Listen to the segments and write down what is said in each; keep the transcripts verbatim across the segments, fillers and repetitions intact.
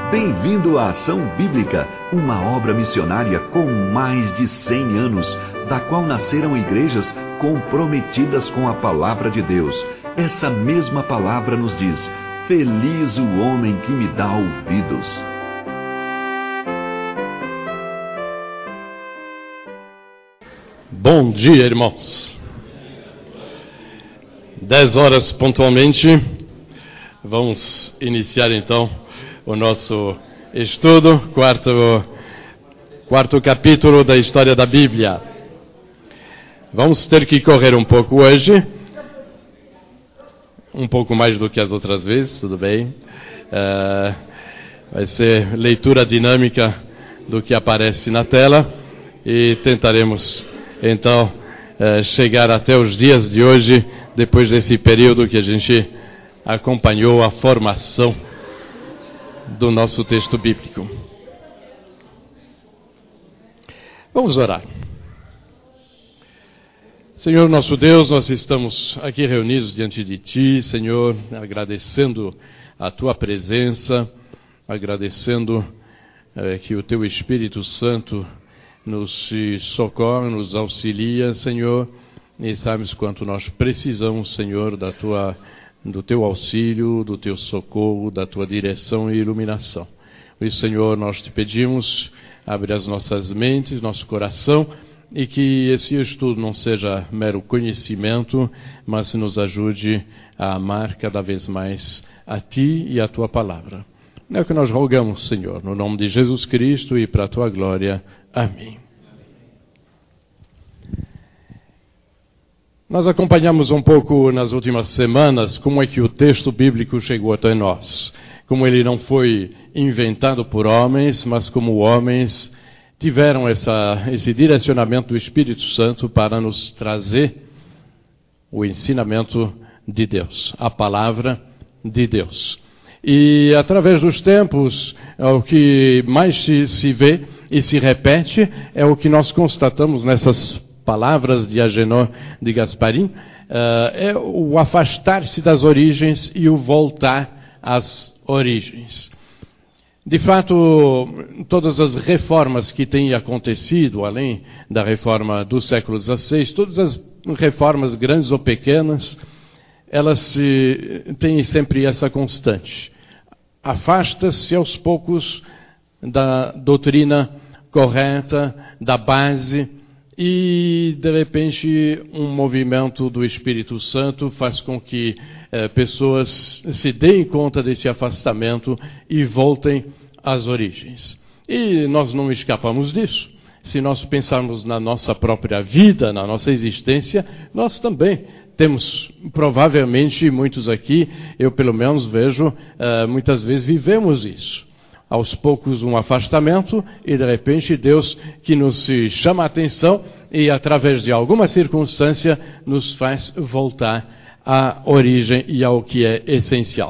Bem-vindo à Ação Bíblica, uma obra missionária com mais de cem anos, da qual nasceram igrejas comprometidas com a Palavra de Deus. Essa mesma palavra nos diz: feliz o homem que me dá ouvidos. Bom dia, irmãos. Dez horas pontualmente, vamos iniciar então o nosso estudo, quarto, quarto capítulo da história da Bíblia. Vamos ter que correr um pouco hoje, um pouco mais do que as outras vezes, tudo bem. Uh, vai ser leitura dinâmica do que aparece na tela e tentaremos então uh, chegar até os dias de hoje, depois desse período que a gente acompanhou a formação do nosso texto bíblico. Vamos orar. Senhor nosso Deus, nós estamos aqui reunidos diante de Ti, Senhor, agradecendo a Tua presença, agradecendo eh, que o Teu Espírito Santo nos socorre, nos auxilia, Senhor, e sabes quanto nós precisamos, Senhor, da Tua do Teu auxílio, do Teu socorro, da Tua direção e iluminação. Por isso, Senhor, nós Te pedimos, abre as nossas mentes, nosso coração, e que esse estudo não seja mero conhecimento, mas nos ajude a amar cada vez mais a Ti e a Tua palavra. É o que nós rogamos, Senhor, no nome de Jesus Cristo e para a Tua glória. Amém. Nós acompanhamos um pouco nas últimas semanas como é que o texto bíblico chegou até nós. Como ele não foi inventado por homens, mas como homens tiveram essa, esse direcionamento do Espírito Santo para nos trazer o ensinamento de Deus, a palavra de Deus. E através dos tempos, o que mais se, se vê e se repete é o que nós constatamos nessas palavras de Agenor de Gasparim, uh, é o afastar-se das origens e o voltar às origens. De fato, todas as reformas que têm acontecido, além da reforma do século dezesseis, todas as reformas grandes ou pequenas, elas se, têm sempre essa constante. Afasta-se aos poucos da doutrina correta, da base, e, de repente, um movimento do Espírito Santo faz com que eh, pessoas se deem conta desse afastamento e voltem às origens. E nós não escapamos disso. Se nós pensarmos na nossa própria vida, na nossa existência, nós também temos, provavelmente, muitos aqui, eu pelo menos vejo, eh, muitas vezes vivemos isso. Aos poucos um afastamento e de repente Deus que nos chama a atenção e através de alguma circunstância nos faz voltar à origem e ao que é essencial.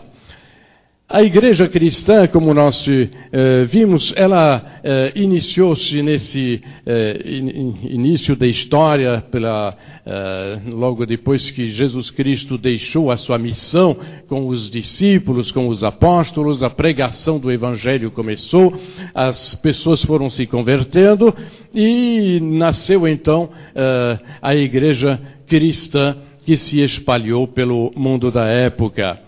A igreja cristã, como nós eh, vimos, ela eh, iniciou-se nesse eh, in, início da história, pela, eh, logo depois que Jesus Cristo deixou a sua missão com os discípulos, com os apóstolos, a pregação do Evangelho começou, as pessoas foram se convertendo e nasceu então eh, a igreja cristã que se espalhou pelo mundo da época.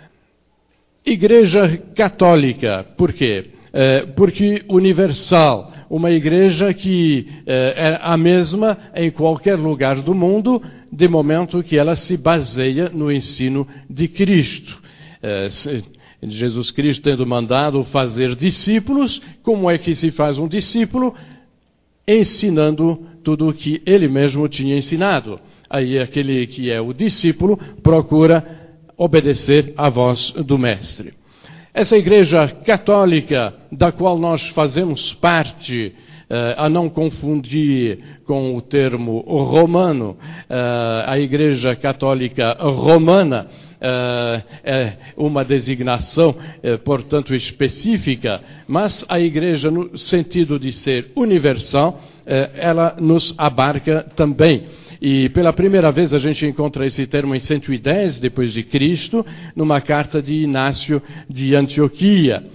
Igreja católica, por quê? É, porque universal, uma igreja que é, é a mesma em qualquer lugar do mundo, de momento que ela se baseia no ensino de Cristo. É, Jesus Cristo tendo mandado fazer discípulos, como é que se faz um discípulo? Ensinando tudo o que ele mesmo tinha ensinado. Aí aquele que é o discípulo procura obedecer à voz do Mestre. Essa igreja católica, da qual nós fazemos parte, eh, a não confundir com o termo romano, eh, a igreja católica romana eh, é uma designação, eh, portanto, específica, mas a igreja, no sentido de ser universal, eh, ela nos abarca também. E pela primeira vez a gente encontra esse termo em cento e dez depois de Cristo, numa carta de Inácio de Antioquia.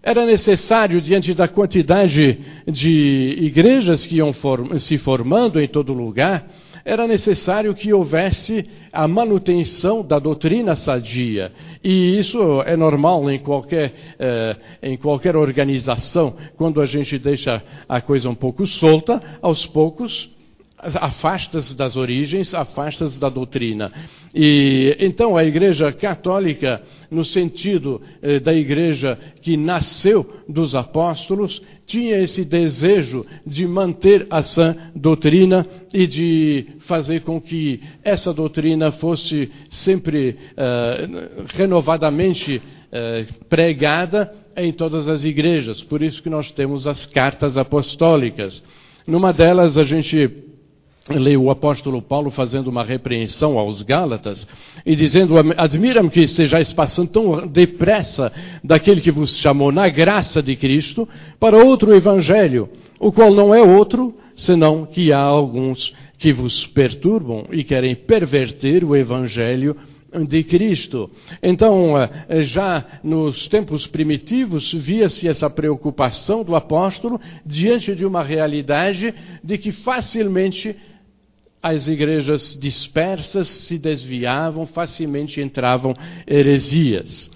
Era necessário, diante da quantidade de igrejas que iam form- se formando em todo lugar, era necessário que houvesse a manutenção da doutrina sadia. E isso é normal em qualquer, eh, em qualquer organização. Quando a gente deixa a coisa um pouco solta, aos poucos afastas das origens, afastas da doutrina. E então a Igreja Católica, no sentido eh, da Igreja que nasceu dos apóstolos, tinha esse desejo de manter a sã doutrina e de fazer com que essa doutrina fosse sempre eh, renovadamente eh, pregada em todas as igrejas. Por isso que nós temos as cartas apostólicas. Numa delas a gente lê o apóstolo Paulo fazendo uma repreensão aos Gálatas e dizendo: admira-me que estejais passando tão depressa daquele que vos chamou na graça de Cristo para outro evangelho, o qual não é outro, senão que há alguns que vos perturbam e querem perverter o evangelho de Cristo. Então, já nos tempos primitivos, via-se essa preocupação do apóstolo diante de uma realidade de que facilmente as igrejas dispersas se desviavam, facilmente entravam heresias.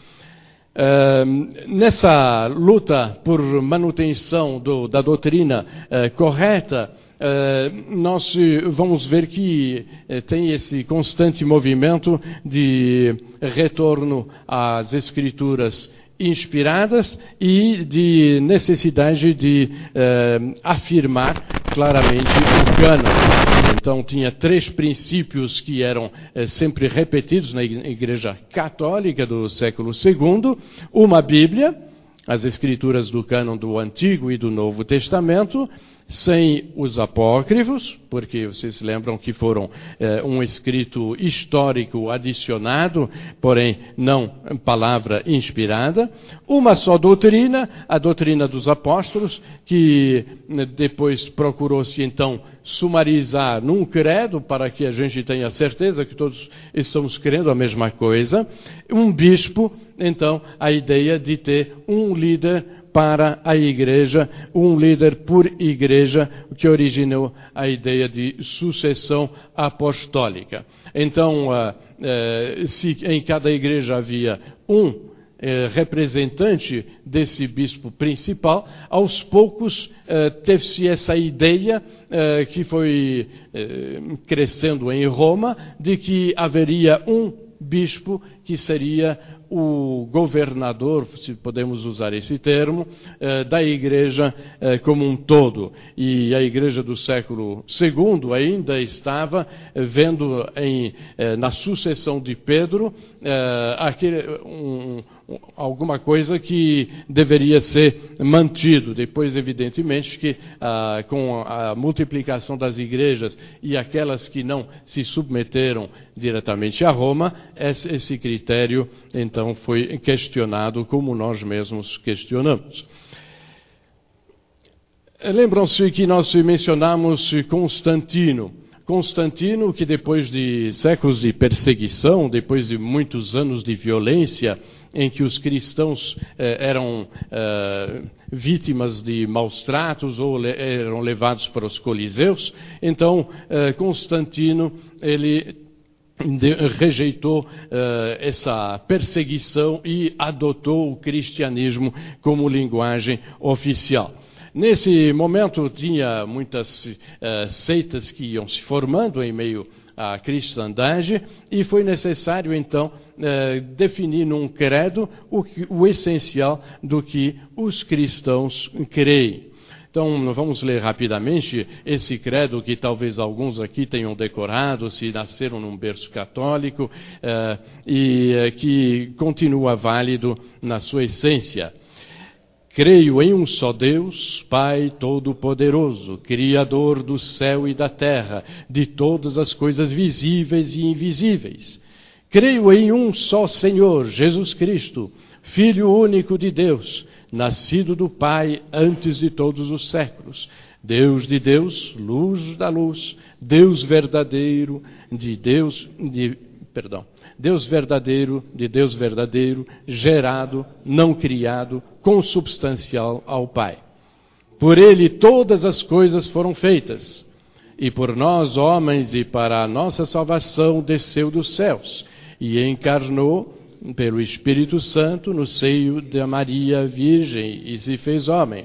Uh, nessa luta por manutenção do, da doutrina uh, correta, uh, nós vamos ver que uh, tem esse constante movimento de retorno às escrituras inspiradas e de necessidade de uh, afirmar claramente o cânon. Então, tinha três princípios que eram eh, sempre repetidos na Igreja Católica do século segundo. Uma Bíblia, as escrituras do cânon do Antigo e do Novo Testamento, sem os apócrifos, porque vocês lembram que foram eh, um escrito histórico adicionado, porém não palavra inspirada. Uma só doutrina, a doutrina dos apóstolos, que eh, depois procurou-se então sumarizar num credo, para que a gente tenha certeza que todos estamos crendo a mesma coisa. Um bispo, então, a ideia de ter um líder para a igreja, um líder por igreja, o que originou a ideia de sucessão apostólica. Então, uh, uh, se em cada igreja havia um uh, representante desse bispo principal, aos poucos uh, teve-se essa ideia uh, que foi uh, crescendo em Roma, de que haveria um bispo que seria o governador, se podemos usar esse termo, eh, da igreja eh, como um todo. E a igreja do século segundo ainda estava eh, vendo em, eh, na sucessão de Pedro eh, aquele, um, um, alguma coisa que deveria ser mantido. Depois, evidentemente, que ah, com a multiplicação das igrejas e aquelas que não se submeteram diretamente a Roma, esse, esse critério, então, Então foi questionado como nós mesmos questionamos. Lembram-se que nós mencionamos Constantino. Constantino, que depois de séculos de perseguição, depois de muitos anos de violência, em que os cristãos eh, eram eh, vítimas de maus tratos ou le- eram levados para os coliseus, então eh, Constantino, ele De, rejeitou uh, essa perseguição e adotou o cristianismo como linguagem oficial. Nesse momento tinha muitas uh, seitas que iam se formando em meio à cristandade e foi necessário então uh, definir num credo o, o essencial do que os cristãos creem. Então, vamos ler rapidamente esse credo que talvez alguns aqui tenham decorado, se nasceram num berço católico, uh, e uh, que continua válido na sua essência. Creio em um só Deus, Pai Todo-Poderoso, Criador do céu e da terra, de todas as coisas visíveis e invisíveis. Creio em um só Senhor, Jesus Cristo, Filho único de Deus, nascido do Pai antes de todos os séculos, Deus de Deus, luz da luz, Deus verdadeiro, de Deus, de, perdão, Deus verdadeiro, de Deus verdadeiro, gerado, não criado, consubstancial ao Pai. Por ele todas as coisas foram feitas, e por nós, homens, e para a nossa salvação, desceu dos céus, e encarnou pelo Espírito Santo no seio da Maria Virgem, e se fez homem.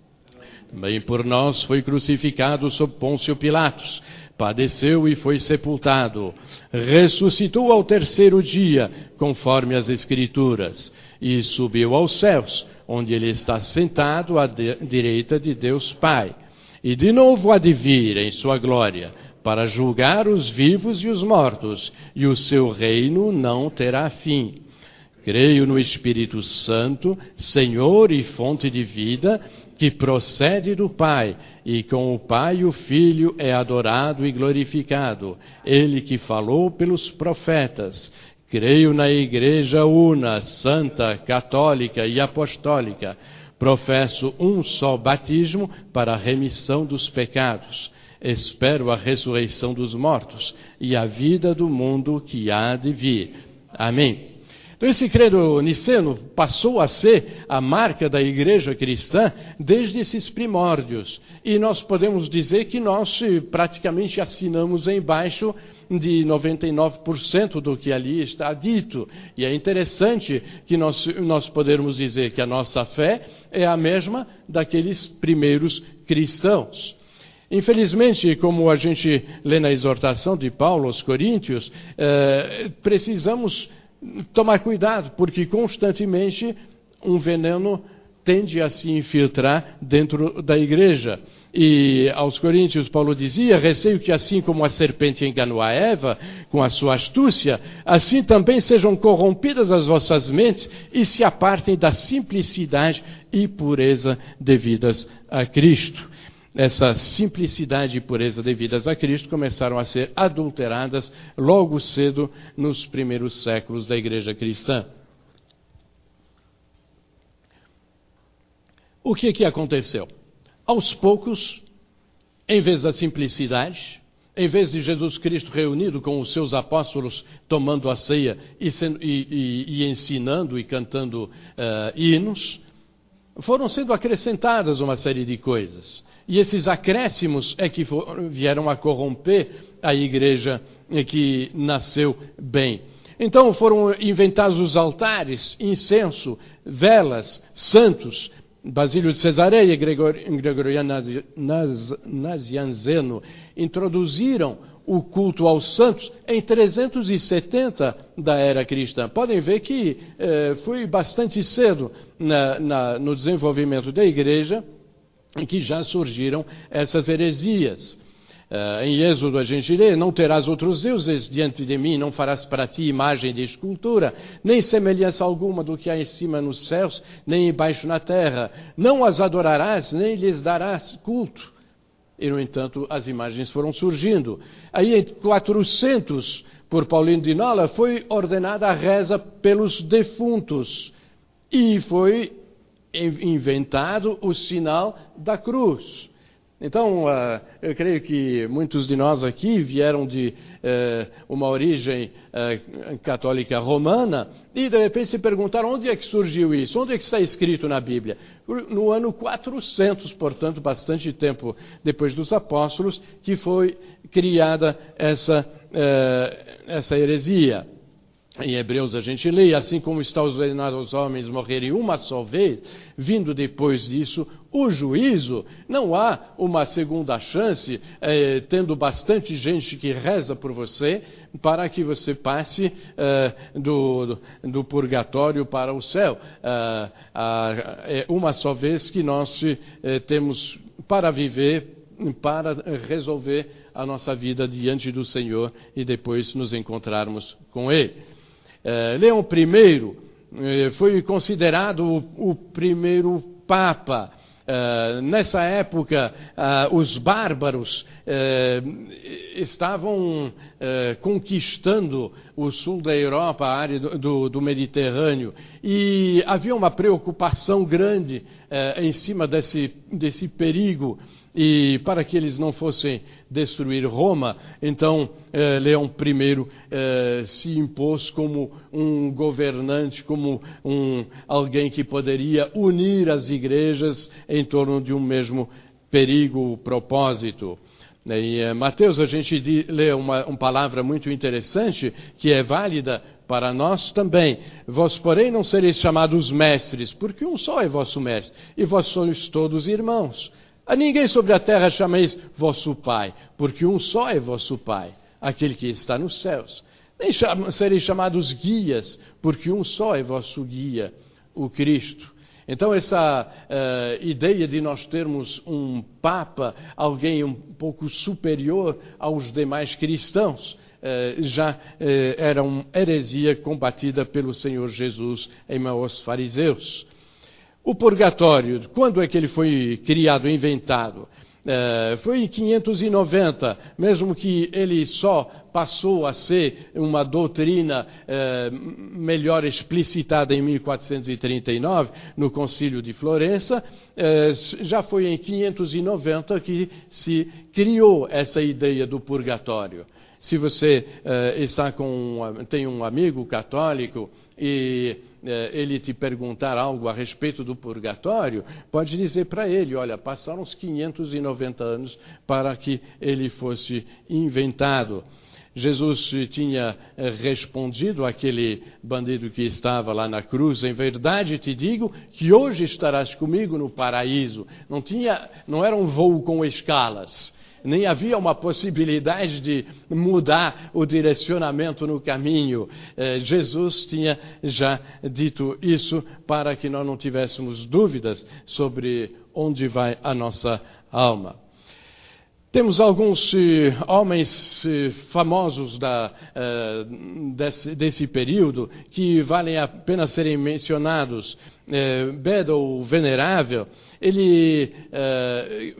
Também por nós foi crucificado sob Pôncio Pilatos, padeceu e foi sepultado, ressuscitou ao terceiro dia, conforme as Escrituras, e subiu aos céus, onde ele está sentado à direita de Deus Pai. E de novo há de vir em sua glória, para julgar os vivos e os mortos, e o seu reino não terá fim. Creio no Espírito Santo, Senhor e fonte de vida, que procede do Pai, e com o Pai o Filho é adorado e glorificado, ele que falou pelos profetas. Creio na Igreja una, santa, católica e apostólica. Professo um só batismo para a remissão dos pecados. Espero a ressurreição dos mortos e a vida do mundo que há de vir. Amém. Então, esse credo niceno passou a ser a marca da igreja cristã desde esses primórdios. E nós podemos dizer que nós praticamente assinamos embaixo de noventa e nove por cento do que ali está dito. E é interessante que nós, nós podemos dizer que a nossa fé é a mesma daqueles primeiros cristãos. Infelizmente, como a gente lê na exortação de Paulo aos Coríntios, eh, precisamos tomar cuidado, porque constantemente um veneno tende a se infiltrar dentro da igreja. E aos Coríntios Paulo dizia, receio que assim como a serpente enganou a Eva com a sua astúcia, assim também sejam corrompidas as vossas mentes e se apartem da simplicidade e pureza devidas a Cristo. Essa simplicidade e pureza devidas a Cristo começaram a ser adulteradas logo cedo nos primeiros séculos da igreja cristã. O que que aconteceu? Aos poucos, em vez da simplicidade, em vez de Jesus Cristo reunido com os seus apóstolos, tomando a ceia e, e, e, e ensinando e cantando uh, hinos, foram sendo acrescentadas uma série de coisas. E esses acréscimos é que vieram a corromper a igreja que nasceu bem. Então foram inventados os altares, incenso, velas, santos. Basílio de Cesareia e Gregoriano Nazianzeno introduziram o culto aos santos em trezentos e setenta da era cristã. Podem ver que eh, foi bastante cedo na, na, no desenvolvimento da igreja em que já surgiram essas heresias. Uh, em Êxodo a gente lê, não terás outros deuses diante de mim, não farás para ti imagem de escultura, nem semelhança alguma do que há em cima nos céus, nem embaixo na terra. Não as adorarás, nem lhes darás culto. E, no entanto, as imagens foram surgindo. Aí, em quatrocentos, por Paulino de Nola, foi ordenada a reza pelos defuntos. E foi inventado o sinal da cruz. Então, uh, eu creio que muitos de nós aqui vieram de uh, uma origem uh, católica romana e, de repente, se perguntaram onde é que surgiu isso, onde é que está escrito na Bíblia. No ano quatrocentos, portanto, bastante tempo depois dos apóstolos, que foi criada essa, uh, essa heresia. Em Hebreus a gente lê, assim como está ordenado aos homens morrerem uma só vez, vindo depois disso o juízo, não há uma segunda chance, eh, tendo bastante gente que reza por você, para que você passe eh, do, do, do purgatório para o céu. Ah, ah, é uma só vez que nós eh, temos para viver, para resolver a nossa vida diante do Senhor e depois nos encontrarmos com Ele. Uh, Leão I uh, foi considerado o, o primeiro Papa. Uh, nessa época, uh, os bárbaros uh, estavam uh, conquistando o sul da Europa, a área do, do, do Mediterrâneo, e havia uma preocupação grande uh, em cima desse, desse perigo. E para que eles não fossem destruir Roma, então eh, Leão I eh, se impôs como um governante, como um, alguém que poderia unir as igrejas em torno de um mesmo perigo, propósito. Em eh, Mateus a gente di, lê uma, uma palavra muito interessante que é válida para nós também. Vós, porém, não sereis chamados mestres, porque um só é vosso mestre, e vós sois todos irmãos. A ninguém sobre a terra chameis vosso Pai, porque um só é vosso Pai, aquele que está nos céus. Nem cham- sereis chamados guias, porque um só é vosso guia, o Cristo. Então essa uh, ideia de nós termos um Papa, alguém um pouco superior aos demais cristãos, uh, já uh, era uma heresia combatida pelo Senhor Jesus em meio aos fariseus. O purgatório, quando é que ele foi criado, inventado? Uh, foi em quinhentos e noventa, mesmo que ele só passou a ser uma doutrina uh, melhor explicitada em mil quatrocentos e trinta e nove, no Concílio de Florença, uh, já foi em quinhentos e noventa que se criou essa ideia do purgatório. Se você uh, está com, tem um amigo católico e ele te perguntar algo a respeito do purgatório, pode dizer para ele, olha, passaram uns quinhentos e noventa anos para que ele fosse inventado. Jesus tinha respondido àquele bandido que estava lá na cruz, em verdade te digo que hoje estarás comigo no paraíso. Não tinha, não era um voo com escalas. Nem havia uma possibilidade de mudar o direcionamento no caminho. Eh, Jesus tinha já dito isso para que nós não tivéssemos dúvidas sobre onde vai a nossa alma. Temos alguns eh, homens eh, famosos da, eh, desse, desse período que valem a pena serem mencionados. Eh, Beda, o Venerável, ele eh,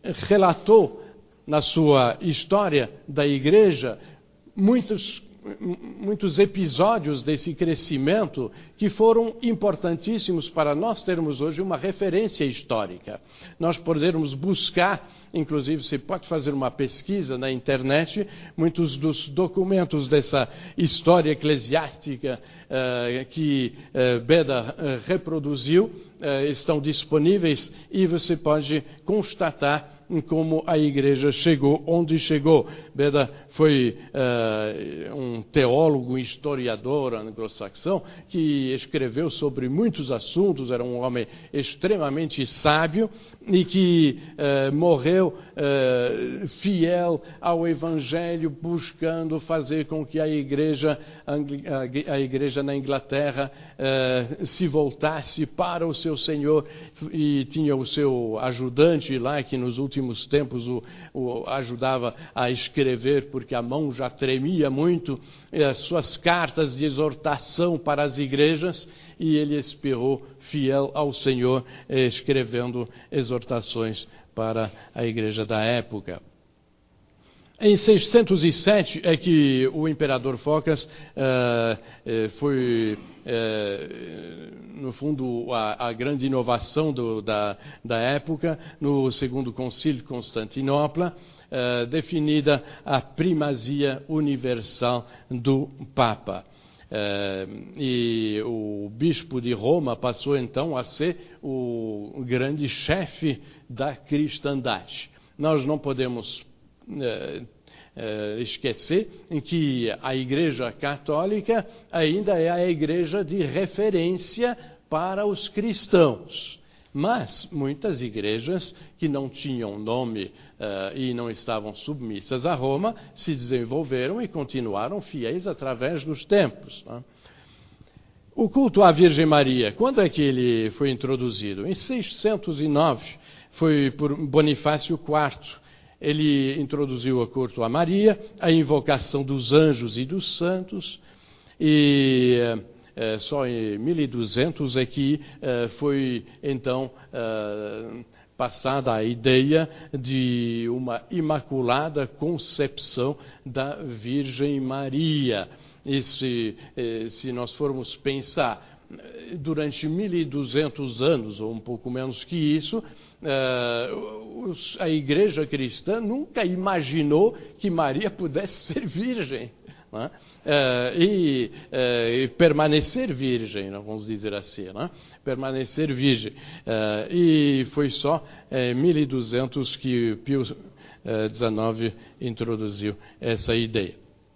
relatou na sua história da igreja, muitos, muitos episódios desse crescimento que foram importantíssimos para nós termos hoje uma referência histórica. Nós podermos buscar, inclusive você pode fazer uma pesquisa na internet, muitos dos documentos dessa história eclesiástica uh, que uh, Beda uh, reproduziu uh, estão disponíveis e você pode constatar como a igreja chegou onde chegou. Beda foi uh, um teólogo, historiador anglo-saxão, que escreveu sobre muitos assuntos, era um homem extremamente sábio e que uh, morreu uh, fiel ao Evangelho, buscando fazer com que a igreja, a igreja na Inglaterra uh, se voltasse para o seu Senhor, e tinha o seu ajudante lá, que nos últimos tempos o, o ajudava a escrever, porque a mão já tremia muito, as suas cartas de exortação para as igrejas, e ele esperou fiel ao Senhor, escrevendo exortações para a igreja da época. Em seiscentos e sete é que o imperador Focas uh, foi, uh, no fundo, a, a grande inovação do, da, da época, no segundo concílio de Constantinopla, uh, definida a primazia universal do Papa. Uh, e o bispo de Roma passou então a ser o grande chefe da cristandade. Nós não podemos uh, uh, esquecer em que a Igreja Católica ainda é a igreja de referência para os cristãos. Mas muitas igrejas que não tinham nome uh, e não estavam submissas a Roma se desenvolveram e continuaram fiéis através dos tempos. Né? O culto à Virgem Maria, quando é que ele foi introduzido? Em seiscentos e nove, foi por Bonifácio quarto. Ele introduziu o culto a Maria, a invocação dos anjos e dos santos, e É, só em mil e duzentos é que é, foi, então, é, passada a ideia de uma imaculada concepção da Virgem Maria. E se, é, se nós formos pensar, durante mil e duzentos anos, ou um pouco menos que isso, a igreja cristã nunca imaginou que Maria pudesse ser virgem, né? e, e permanecer virgem, vamos dizer assim, né? permanecer virgem. E foi só em mil e duzentos que Pio dezenove introduziu essa ideia.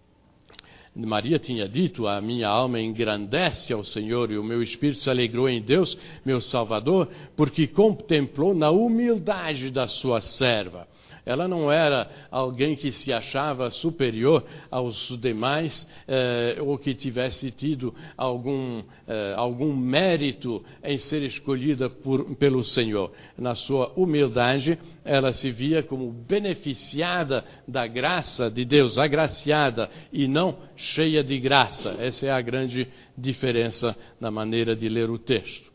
Maria tinha dito: a minha alma engrandece ao Senhor e o meu espírito se alegrou em Deus, meu Salvador, porque contemplou na humildade da sua serva. Ela não era alguém que se achava superior aos demais, eh, ou que tivesse tido algum, eh, algum mérito em ser escolhida por, pelo Senhor. Na sua humildade, ela se via como beneficiada da graça de Deus, agraciada e não cheia de graça. Essa é a grande diferença na maneira de ler o texto.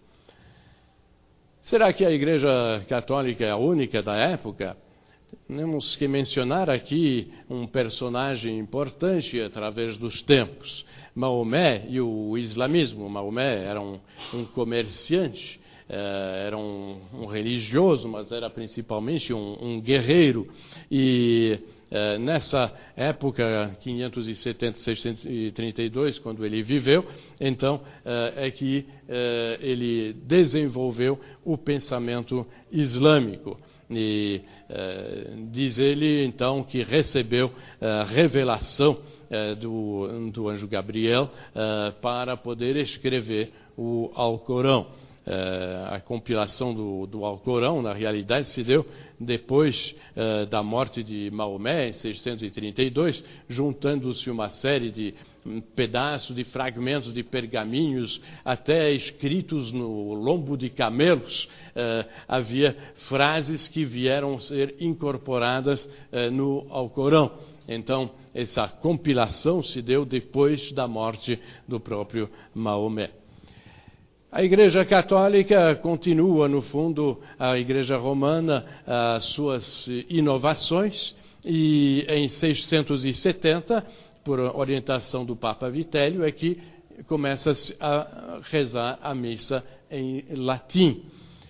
Será que a Igreja Católica é a única da época? Temos que mencionar aqui um personagem importante através dos tempos. Maomé e o islamismo. Maomé era um, um comerciante, eh, era um, um religioso, mas era principalmente um, um guerreiro. E eh, nessa época, quinhentos e setenta, seiscentos e trinta e dois, quando ele viveu, então eh, é que eh, ele desenvolveu o pensamento islâmico. E eh, diz ele, então, que recebeu a revelação eh, do, do anjo Gabriel eh, para poder escrever o Alcorão. Eh, a compilação do, do Alcorão, na realidade, se deu depois eh, da morte de Maomé, em seiscentos e trinta e dois, juntando-se uma série de pedaços, de fragmentos de pergaminhos, até escritos no lombo de camelos. Eh, havia frases que vieram ser incorporadas eh, no Alcorão. Então, essa compilação se deu depois da morte do próprio Maomé. A Igreja Católica continua, no fundo, a Igreja Romana, as suas inovações, e em seiscentos e setenta, por orientação do Papa Vitélio, é que começa a rezar a missa em latim.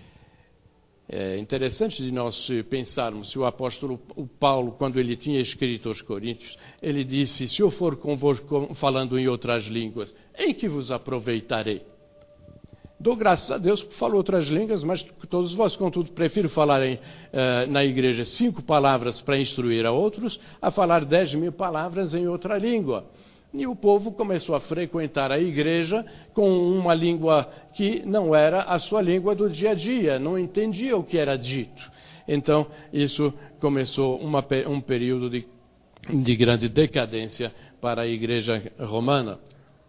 É interessante de nós pensarmos se o apóstolo Paulo, quando ele tinha escrito aos Coríntios, ele disse: se eu for convosco falando em outras línguas, em que vos aproveitarei? Dou graças a Deus que falo outras línguas, mas todos vós, contudo, prefiro falar em, uh, na igreja cinco palavras para instruir a outros, a falar dez mil palavras em outra língua. E o povo começou a frequentar a igreja com uma língua que não era a sua língua do dia a dia, não entendia o que era dito. Então, isso começou uma, um período de, de grande decadência para a igreja romana.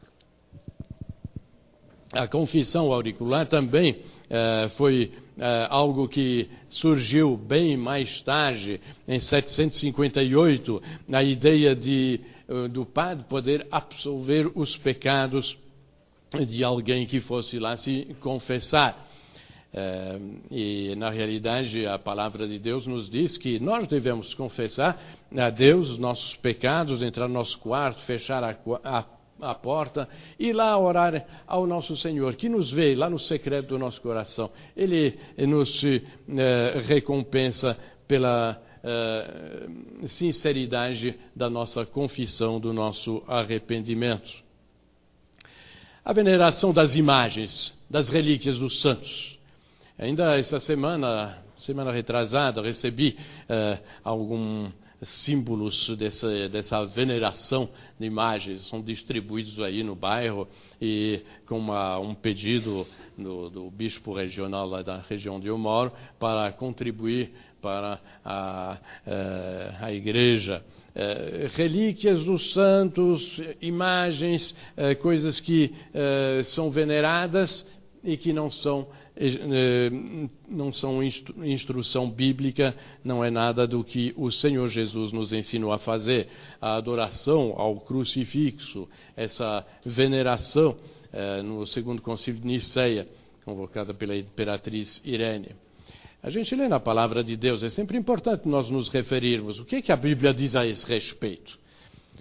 A confissão auricular também eh, foi eh, algo que surgiu bem mais tarde, em setecentos e cinquenta e oito, a ideia de, uh, do padre poder absolver os pecados de alguém que fosse lá se confessar. Eh, e, na realidade, a palavra de Deus nos diz que nós devemos confessar a Deus os nossos pecados, entrar no nosso quarto, fechar a, a a porta e lá orar ao nosso Senhor, que nos vê lá no secreto do nosso coração. Ele nos eh, recompensa pela eh, sinceridade da nossa confissão, do nosso arrependimento. A veneração das imagens, das relíquias dos santos. Ainda essa semana, semana retrasada, recebi eh, algum símbolos dessa, dessa veneração de imagens, são distribuídos aí no bairro, e com uma, um pedido do, do bispo regional lá da região onde eu moro para contribuir para a, a, a igreja. É, relíquias dos santos, imagens, é, coisas que é, são veneradas e que não são não são instrução bíblica, não é nada do que o Senhor Jesus nos ensinou a fazer. A adoração ao crucifixo, essa veneração eh, no segundo concílio de Niceia, convocada pela imperatriz Irene. A gente lê na palavra de Deus, é sempre importante nós nos referirmos. O que é que a Bíblia diz a esse respeito?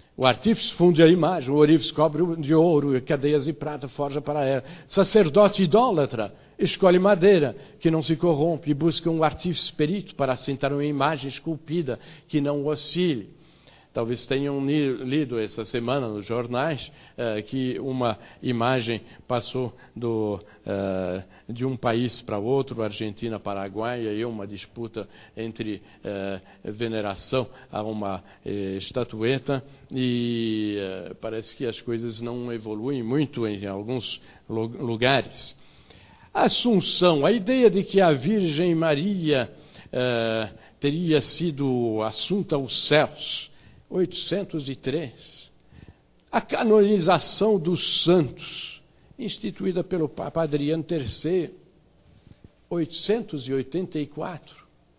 O artífice funde a imagem, o ourives cobre de ouro, cadeias de prata forja para ela. Sacerdote idólatra escolhe madeira que não se corrompe e busca um artífice perito para assentar uma imagem esculpida que não oscile. Talvez tenham lido essa semana nos jornais uh, que uma imagem passou do, uh, de um país para outro, Argentina, Paraguai, e aí uma disputa entre uh, veneração a uma uh, estatueta, e uh, parece que as coisas não evoluem muito em alguns lugares. A Assunção, a ideia de que a Virgem Maria uh, teria sido assunta aos céus, oitocentos e três. A canonização dos santos, instituída pelo Papa Adriano terceiro, oitocentos e oitenta e quatro.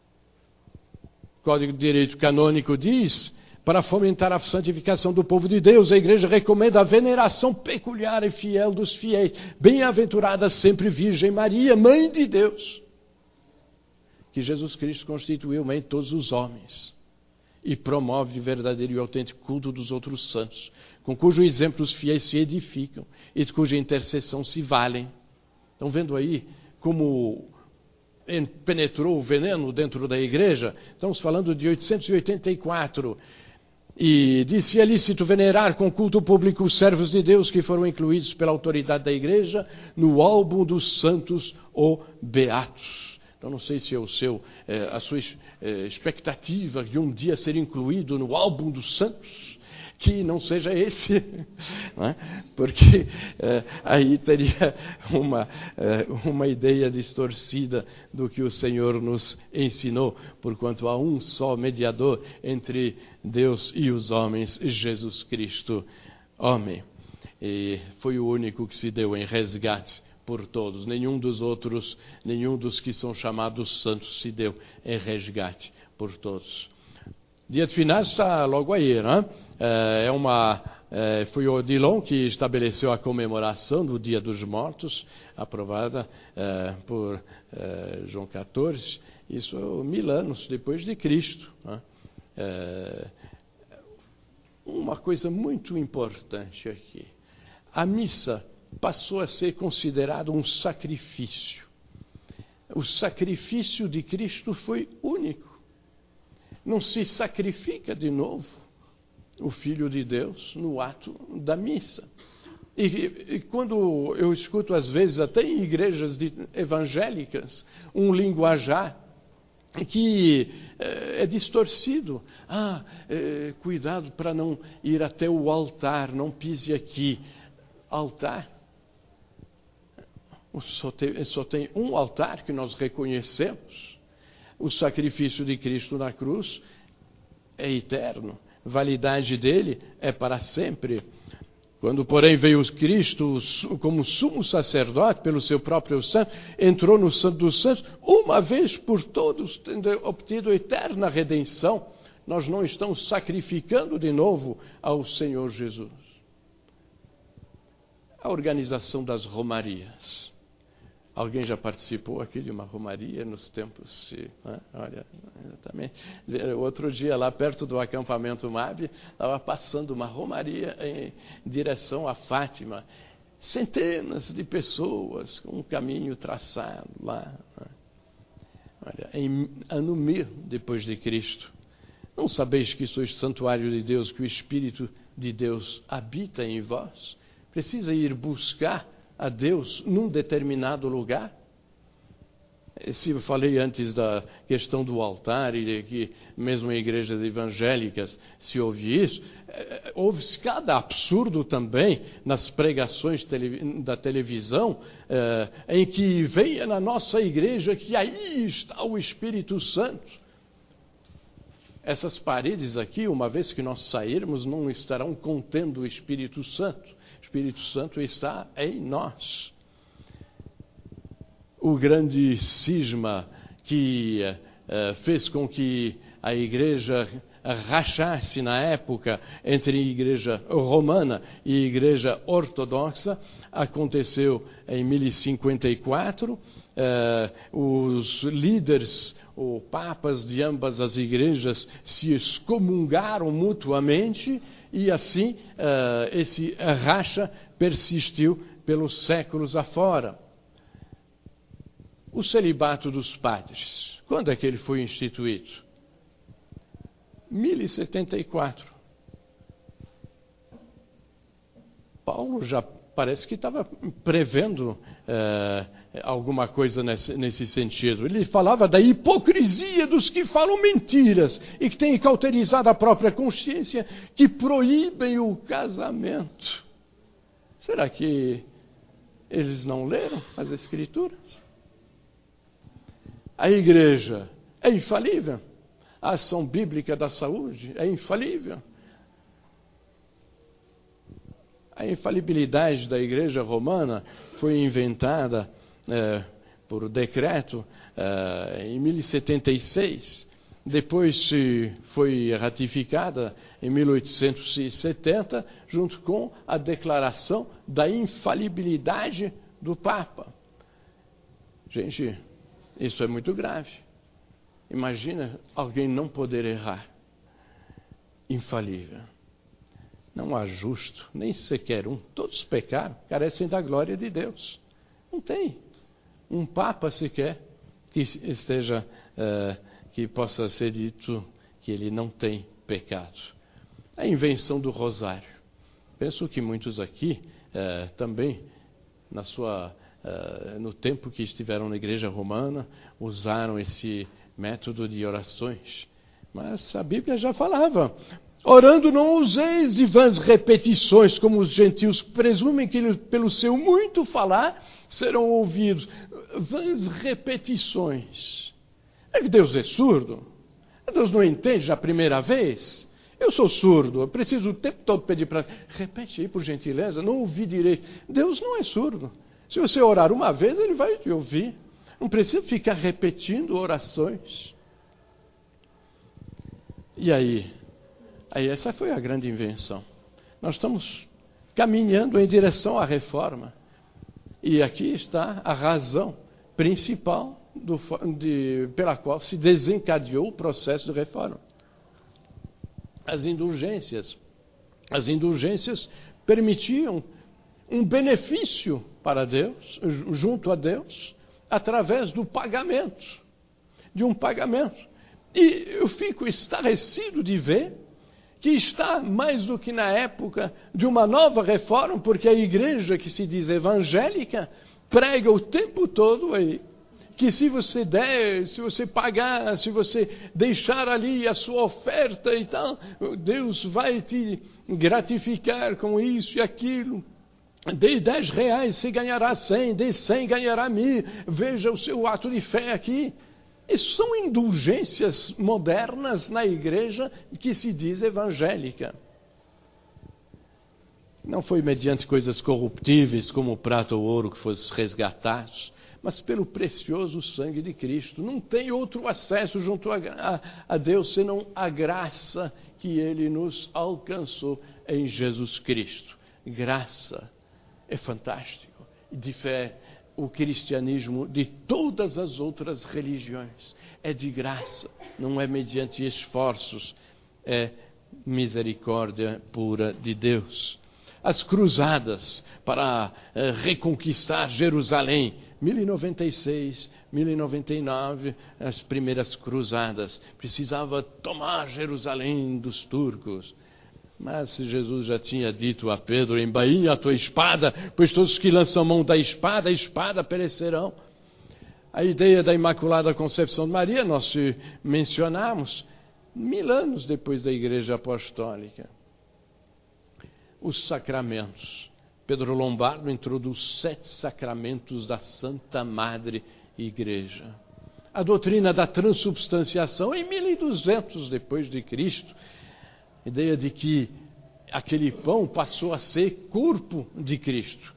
O Código de Direito Canônico diz: para fomentar a santificação do povo de Deus, a Igreja recomenda a veneração peculiar e fiel dos fiéis. Bem-aventurada sempre Virgem Maria, Mãe de Deus, que Jesus Cristo constituiu mãe de todos os homens e promove o verdadeiro e autêntico culto dos outros santos, com cujo exemplo os fiéis se edificam e de cuja intercessão se valem. Estão vendo aí como penetrou o veneno dentro da igreja? Estamos falando de oitocentos e oitenta e quatro. E disse: é lícito venerar com culto público os servos de Deus que foram incluídos pela autoridade da igreja no álbum dos santos ou beatos. Então, não sei se é o seu, é, a sua é, expectativa de um dia ser incluído no álbum dos santos, que não seja esse, não é? Porque é, aí teria uma, é, uma ideia distorcida do que o Senhor nos ensinou, porquanto há um só mediador entre Deus e os homens, Jesus Cristo, homem. E foi o único que se deu em resgate por todos. Nenhum dos outros, nenhum dos que são chamados santos se deu em resgate por todos. Dia de Finados está logo aí, né? É uma, é, foi o Odilon que estabeleceu a comemoração do Dia dos Mortos, aprovada é, por é, João quatorze, isso mil anos depois de Cristo, né? É, uma coisa muito importante aqui: a missa passou a ser considerado um sacrifício. O sacrifício de Cristo foi único. Não se sacrifica de novo o Filho de Deus no ato da missa. E, e quando eu escuto, às vezes, até em igrejas de, evangélicas, um linguajar que é, é distorcido. Ah, é, cuidado para não ir até o altar, não pise aqui. Altar? Só tem, só tem um altar que nós reconhecemos. O sacrifício de Cristo na cruz é eterno. A validade dele é para sempre. Quando, porém, veio Cristo como sumo sacerdote pelo seu próprio sangue, entrou no Santo dos Santos, uma vez por todos, tendo obtido eterna redenção, nós não estamos sacrificando de novo ao Senhor Jesus. A organização das romarias. Alguém já participou aqui de uma romaria nos tempos? Né? Olha, exatamente. Outro dia, lá perto do acampamento M A B, estava passando uma romaria em direção a Fátima. Centenas de pessoas com um caminho traçado lá. Né? Olha, em ano mil depois de Cristo. Não sabeis que sois santuário de Deus, que o Espírito de Deus habita em vós? Precisa ir buscar a Deus num determinado lugar? Se eu falei antes da questão do altar e de que mesmo em igrejas evangélicas se ouve isso, ouve-se cada absurdo também nas pregações tele, da televisão, eh, em que venha na nossa igreja que aí está o Espírito Santo. Essas paredes aqui, uma vez que nós sairmos, não estarão contendo o Espírito Santo. O Espírito Santo está em nós. O grande cisma que uh, fez com que a igreja rachar-se na época entre a igreja romana e a igreja ortodoxa. Aconteceu em mil e cinquenta e quatro, uh, os líderes, os papas de ambas as igrejas se excomungaram mutuamente e assim uh, esse racha persistiu pelos séculos afora. O celibato dos padres, quando é que ele foi instituído? mil e setenta e quatro. Paulo já parece que estava prevendo uh, alguma coisa nesse, nesse sentido. Ele falava da hipocrisia dos que falam mentiras e que têm cauterizado a própria consciência, que proíbem o casamento. Será que eles não leram as Escrituras? A igreja é infalível? A ação bíblica da saúde é infalível? A infalibilidade da igreja romana foi inventada eh, por decreto eh, em mil e setenta e seis, depois se foi ratificada em mil oitocentos e setenta, junto com a declaração da infalibilidade do Papa. Gente, isso é muito grave. Imagina alguém não poder errar. Infalível. Não há justo, nem sequer um. Todos pecaram, carecem da glória de Deus. Não tem um Papa sequer que esteja, uh, que possa ser dito que ele não tem pecado. A invenção do rosário. Penso que muitos aqui uh, também, na sua, uh, no tempo que estiveram na igreja romana, usaram esse método de orações. Mas a Bíblia já falava: orando não useis de vãs repetições, como os gentios presumem que pelo seu muito falar serão ouvidos. Vãs repetições. É que Deus é surdo? Deus não entende na primeira vez? Eu sou surdo, eu preciso o tempo todo pedir para... Repete aí, por gentileza, não ouvi direito. Deus não é surdo. Se você orar uma vez, Ele vai te ouvir. Não precisa ficar repetindo orações. E aí? Aí essa foi a grande invenção. Nós estamos caminhando em direção à reforma. E aqui está a razão principal do, de, pela qual se desencadeou o processo de reforma. As indulgências. As indulgências permitiam um benefício para Deus, junto a Deus, através do pagamento, de um pagamento. E eu fico estarrecido de ver que está mais do que na época de uma nova reforma, porque a igreja que se diz evangélica prega o tempo todo aí, que se você der, se você pagar, se você deixar ali a sua oferta e tal, Deus vai te gratificar com isso e aquilo. Dê dez reais, você ganhará cem, dê cem, ganhará mil, veja o seu ato de fé aqui. Isso são indulgências modernas na igreja que se diz evangélica. Não foi mediante coisas corruptíveis como prata ou ouro que fosse resgatados, mas pelo precioso sangue de Cristo. Não tem outro acesso junto a, a, a Deus senão a graça que Ele nos alcançou em Jesus Cristo. Graça é fantástico. Difere o cristianismo de todas as outras religiões. É de graça, não é mediante esforços, é misericórdia pura de Deus. As cruzadas para uh, reconquistar Jerusalém, mil e noventa e seis, mil e noventa e nove, as primeiras cruzadas, precisava tomar Jerusalém dos turcos. Mas Jesus já tinha dito a Pedro: embainha a tua espada, pois todos que lançam mão da espada, a espada perecerão. A ideia da Imaculada Concepção de Maria, nós mencionamos mil anos depois da Igreja Apostólica. Os sacramentos. Pedro Lombardo introduz sete sacramentos da Santa Madre Igreja. A doutrina da transubstanciação em mil e duzentos depois de Cristo. A ideia de que aquele pão passou a ser corpo de Cristo.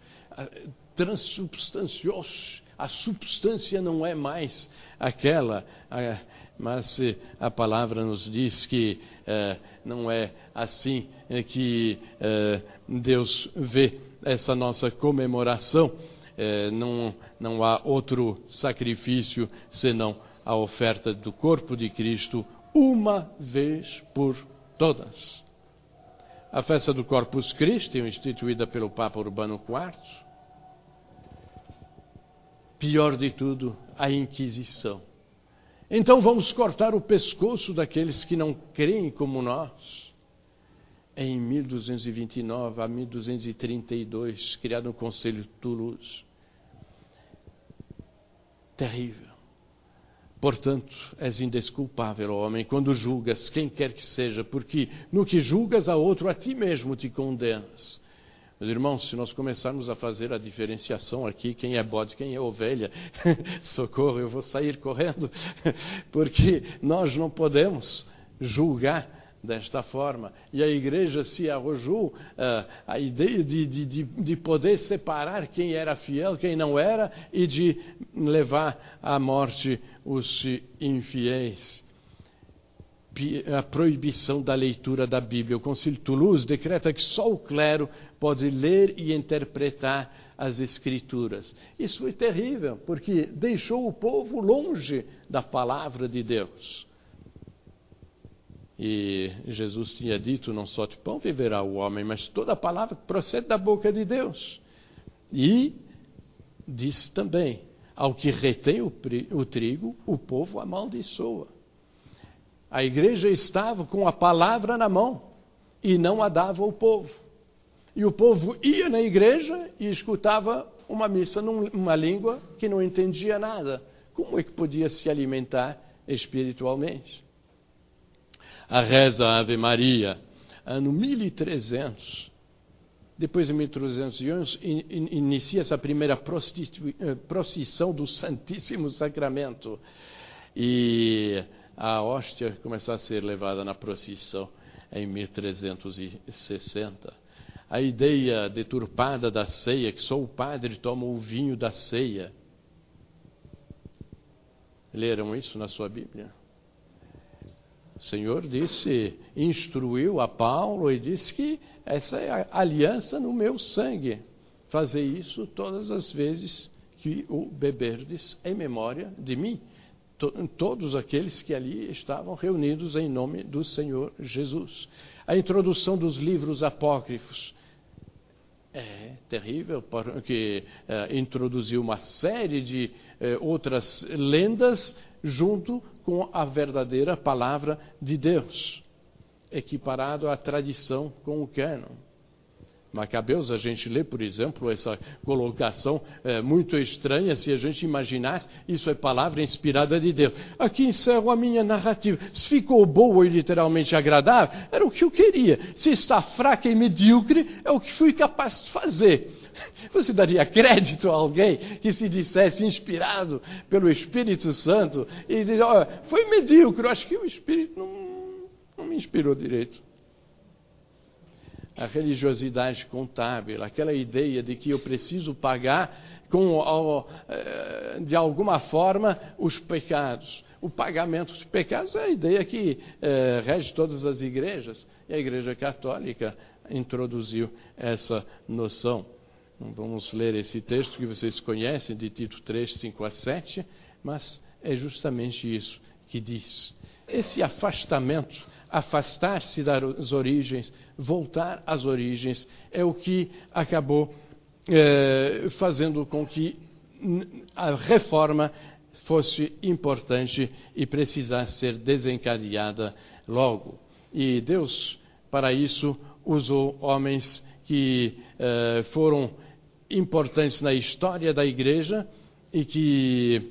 Transubstanciou-se. A substância não é mais aquela, mas eh, a palavra nos diz que eh, não é assim eh, que eh, Deus vê essa nossa comemoração. Eh, não, não há outro sacrifício senão a oferta do corpo de Cristo uma vez por todas. A festa do Corpus Christi, instituída pelo Papa Urbano quarto. Pior de tudo, a Inquisição. Então vamos cortar o pescoço daqueles que não creem como nós. Em mil duzentos e vinte e nove a mil duzentos e trinta e dois, criado o Conselho de Toulouse. Terrível. Portanto, és indesculpável, homem, quando julgas quem quer que seja, porque no que julgas a outro, a ti mesmo te condenas. Meus irmãos, se nós começarmos a fazer a diferenciação aqui, quem é bode, quem é ovelha, socorro, eu vou sair correndo, porque nós não podemos julgar desta forma. E a igreja se arrojou uh, a ideia de, de, de poder separar quem era fiel, quem não era, e de levar à morte os infiéis. A proibição da leitura da Bíblia. O Concílio de Toulouse decreta que só o clero pode ler e interpretar as Escrituras. Isso é terrível, porque deixou o povo longe da palavra de Deus. E Jesus tinha dito, não só de pão viverá o homem, mas toda a palavra que procede da boca de Deus. E diz também, ao que retém o, o trigo, o povo amaldiçoa. A igreja estava com a palavra na mão e não a dava ao povo. E o povo ia na igreja e escutava uma missa numa língua que não entendia nada. Como é que podia se alimentar espiritualmente? A reza Ave Maria, ano mil e trezentos, depois de mil trezentos e onze, in, in, inicia essa primeira procissão do Santíssimo Sacramento. E a hóstia começou a ser levada na procissão em mil trezentos e sessenta. A ideia deturpada da ceia, que só o padre toma o vinho da ceia. Leram isso na sua Bíblia? O Senhor disse, instruiu a Paulo e disse que essa é a aliança no meu sangue. Fazer isso todas as vezes que o beberdes em memória de mim. Todos aqueles que ali estavam reunidos em nome do Senhor Jesus. A introdução dos livros apócrifos é terrível, porque é, introduziu uma série de é, outras lendas junto com a verdadeira palavra de Deus, equiparado à tradição com o cânon. Macabeus, a gente lê, por exemplo, essa colocação é, muito estranha, se a gente imaginasse, isso é palavra inspirada de Deus. Aqui encerro a minha narrativa. Se ficou boa e literalmente agradável, era o que eu queria. Se está fraca e medíocre, é o que fui capaz de fazer. Você daria crédito a alguém que se dissesse inspirado pelo Espírito Santo e diz, oh, foi medíocre, acho que o Espírito não, não me inspirou direito. A religiosidade contábil, aquela ideia de que eu preciso pagar com, de alguma forma os pecados. O pagamento dos pecados é a ideia que eh, rege todas as igrejas. E a Igreja Católica introduziu essa noção. Vamos ler esse texto que vocês conhecem, de Tito três, cinco a sete, mas é justamente isso que diz. Esse afastamento, afastar-se das origens, voltar às origens, é o que acabou eh, fazendo com que a reforma fosse importante e precisasse ser desencadeada logo. E Deus, para isso, usou homens que eh, foram importantes na história da igreja e que,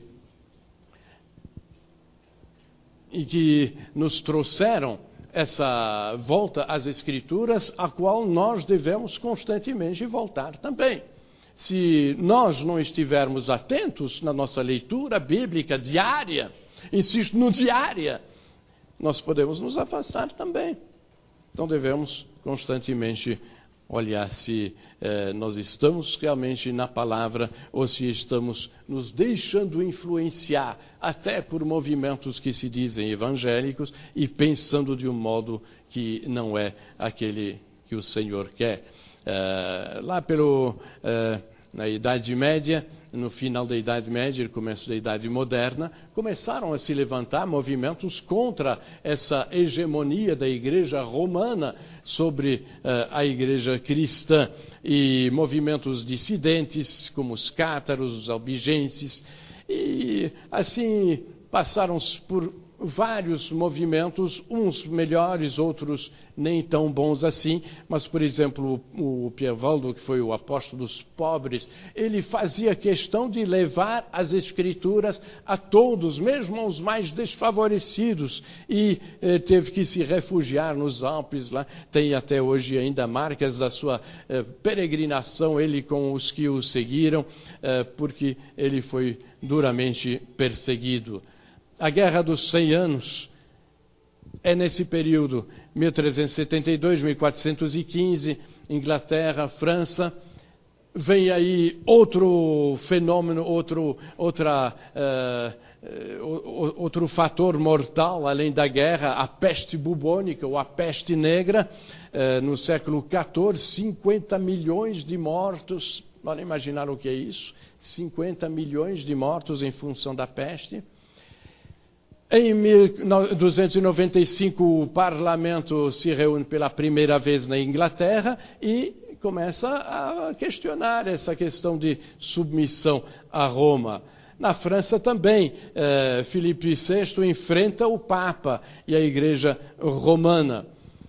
e que nos trouxeram essa volta às Escrituras, a qual nós devemos constantemente voltar também. Se nós não estivermos atentos na nossa leitura bíblica diária, insisto, no diária, nós podemos nos afastar também. Então devemos constantemente olhar se eh, nós estamos realmente na palavra ou se estamos nos deixando influenciar até por movimentos que se dizem evangélicos e pensando de um modo que não é aquele que o Senhor quer. Eh, lá pelo, eh, na Idade Média, no final da Idade Média e começo da Idade Moderna, começaram a se levantar movimentos contra essa hegemonia da Igreja Romana sobre uh, a Igreja Cristã, e movimentos dissidentes como os cátaros, os albigenses, e assim passaram por vários movimentos, uns melhores, outros nem tão bons assim, mas, por exemplo, o, o Piervaldo, que foi o apóstolo dos pobres, ele fazia questão de levar as Escrituras a todos, mesmo aos mais desfavorecidos, e eh, teve que se refugiar nos Alpes, lá tem até hoje ainda marcas da sua eh, peregrinação, ele com os que o seguiram, eh, porque ele foi duramente perseguido. A Guerra dos Cem Anos é nesse período, mil trezentos e setenta e dois, mil quatrocentos e quinze, Inglaterra, França. Vem aí outro fenômeno, outro, outra, uh, uh, outro fator mortal, além da guerra, a peste bubônica ou a peste negra. Uh, no século quatorze, cinquenta milhões de mortos. Podem imaginar o que é isso? cinquenta milhões de mortos em função da peste. Em mil duzentos e noventa e cinco, o parlamento se reúne pela primeira vez na Inglaterra e começa a questionar essa questão de submissão a Roma. Na França também, eh, Filipe sexto enfrenta o Papa e a Igreja Romana.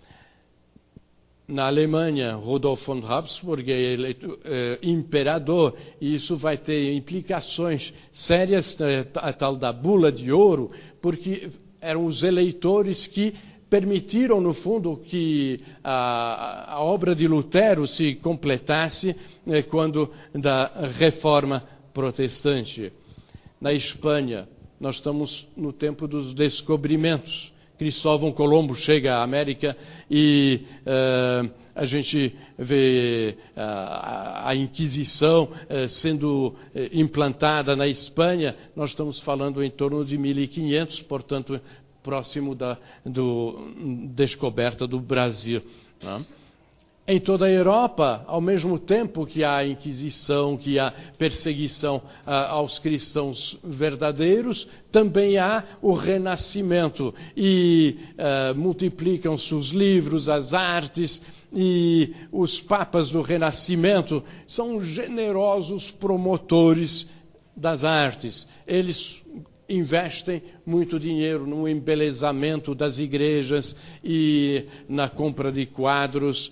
Na Alemanha, Rudolf von Habsburg é eleito eh, imperador, e isso vai ter implicações sérias, eh, a tal da Bula de Ouro, porque eram os eleitores que permitiram, no fundo, que a, a obra de Lutero se completasse eh, quando da Reforma Protestante. Na Espanha, nós estamos no tempo dos descobrimentos. Cristóvão Colombo chega à América e uh, a gente vê uh, a, a Inquisição uh, sendo uh, implantada na Espanha. Nós estamos falando em torno de mil e quinhentos, portanto, próximo da do, descoberta do Brasil, né? Em toda a Europa, ao mesmo tempo que há a Inquisição, que há perseguição ah, aos cristãos verdadeiros, também há o Renascimento, e ah, multiplicam-se os livros, as artes, e os papas do Renascimento são generosos promotores das artes. Eles investem muito dinheiro no embelezamento das igrejas e na compra de quadros.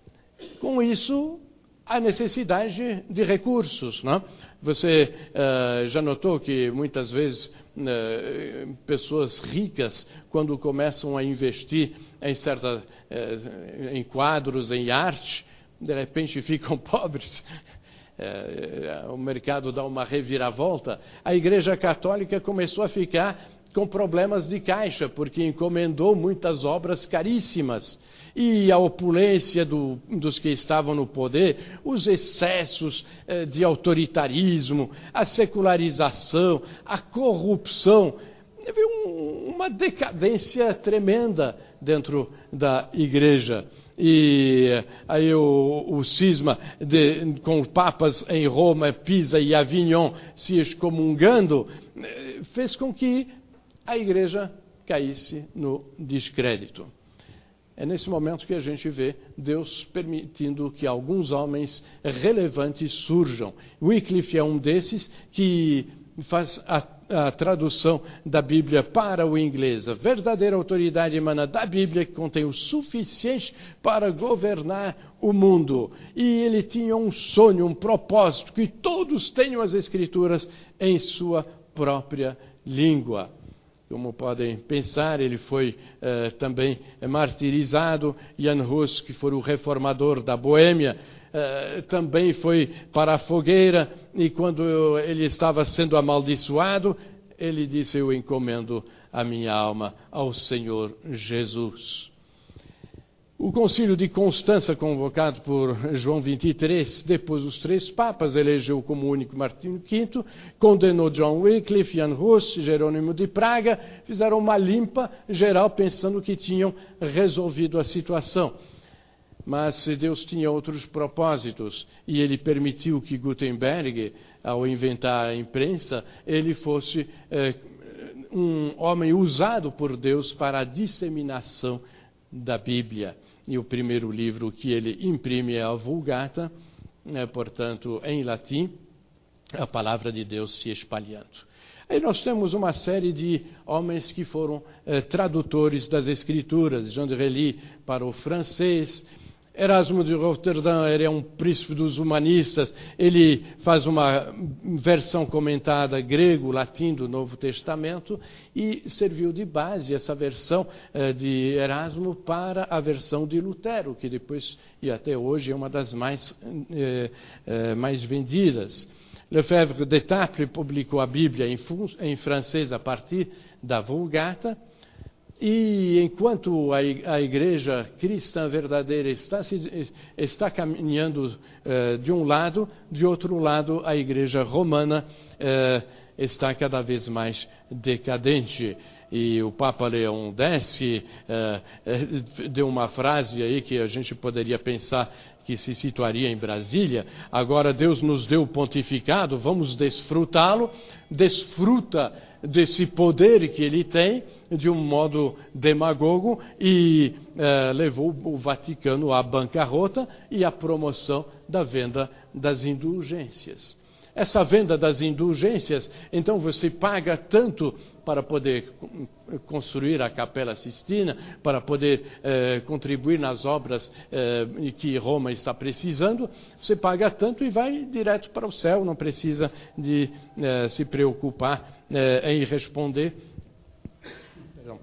Com isso, há necessidade de recursos, não? Você uh, já notou que muitas vezes uh, pessoas ricas, quando começam a investir em certa, uh, em quadros, em arte, de repente ficam pobres. Uh, o mercado dá uma reviravolta. A Igreja Católica começou a ficar com problemas de caixa, porque encomendou muitas obras caríssimas. E a opulência do, dos que estavam no poder, os excessos eh, de autoritarismo, a secularização, a corrupção, teve um, uma decadência tremenda dentro da igreja. E aí o, o cisma de, com papas em Roma, Pisa e Avignon se excomungando, eh, fez com que a igreja caísse no descrédito. É nesse momento que a gente vê Deus permitindo que alguns homens relevantes surjam. Wycliffe é um desses que faz a, a tradução da Bíblia para o inglês. A verdadeira autoridade emana da Bíblia, que contém o suficiente para governar o mundo. E ele tinha um sonho, um propósito, que todos tenham as Escrituras em sua própria língua. Como podem pensar, ele foi eh, também martirizado. Jan Hus, que foi o reformador da Boêmia, eh, também foi para a fogueira, e quando ele estava sendo amaldiçoado, ele disse: eu encomendo a minha alma ao Senhor Jesus. O concílio de Constança, convocado por João vinte e três, depois dos três papas, elegeu como único Martinho quinto, condenou John Wycliffe, Jan Hus, Jerônimo de Praga, fizeram uma limpa geral pensando que tinham resolvido a situação. Mas Deus tinha outros propósitos e ele permitiu que Gutenberg, ao inventar a imprensa, ele fosse eh, um homem usado por Deus para a disseminação da Bíblia. E o primeiro livro que ele imprime é a Vulgata, né, portanto, em latim, a palavra de Deus se espalhando. Aí nós temos uma série de homens que foram eh, tradutores das Escrituras. Jean de Rely para o francês, Erasmo de Roterdã era um príncipe dos humanistas, ele faz uma versão comentada grego-latim do Novo Testamento e serviu de base essa versão eh, de Erasmo para a versão de Lutero, que depois e até hoje é uma das mais, eh, eh, mais vendidas. Lefebvre d'Etaples publicou a Bíblia em, em francês a partir da Vulgata. E enquanto a igreja cristã verdadeira está, se, está caminhando uh, de um lado, de outro lado a igreja romana uh, está cada vez mais decadente. E o Papa Leão X uh, deu uma frase aí que a gente poderia pensar que se situaria em Brasília. Agora Deus nos deu o pontificado, vamos desfrutá-lo, desfruta desse poder que ele tem de um modo demagogo e eh, levou o Vaticano à bancarrota e à promoção da venda das indulgências. Essa venda das indulgências, então você paga tanto para poder construir a Capela Sistina, para poder eh, contribuir nas obras eh, que Roma está precisando, você paga tanto e vai direto para o céu, não precisa de eh, se preocupar eh, em responder. Perdão.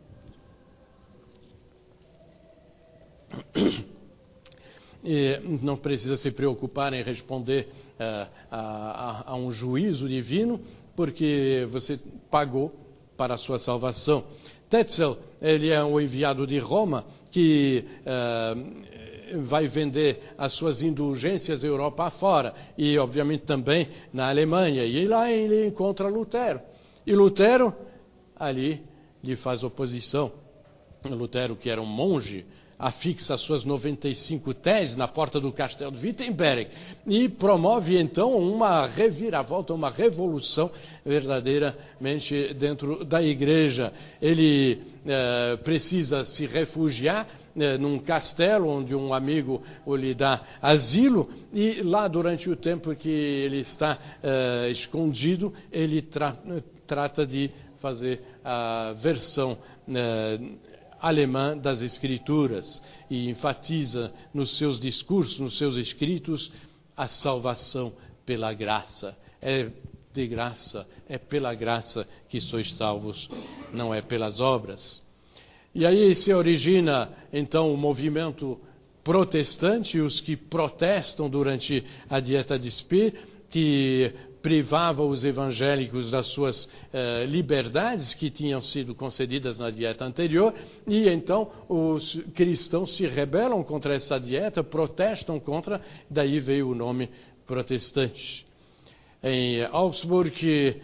E não precisa se preocupar em responder uh, a, a, a um juízo divino, porque você pagou para a sua salvação. Tetzel, ele é um enviado de Roma que uh, vai vender as suas indulgências Europa afora, e obviamente também na Alemanha, e lá ele encontra Lutero. E Lutero, ali, lhe faz oposição. Lutero, que era um monge, afixa suas noventa e cinco teses na porta do castelo de Wittenberg e promove então uma reviravolta, uma revolução verdadeiramente dentro da igreja. Ele eh, precisa se refugiar eh, num castelo onde um amigo lhe dá asilo e lá durante o tempo que ele está eh, escondido, ele tra trata de fazer a versão eh, alemã das Escrituras e enfatiza nos seus discursos, nos seus escritos, a salvação pela graça. É de graça, é pela graça que sois salvos, não é pelas obras. E aí se origina, então, o movimento protestante, os que protestam durante a Dieta de Speer, que privava os evangélicos das suas eh, liberdades que tinham sido concedidas na dieta anterior, e então os cristãos se rebelam contra essa dieta, protestam contra, daí veio o nome protestante. Em Augsburg, eh,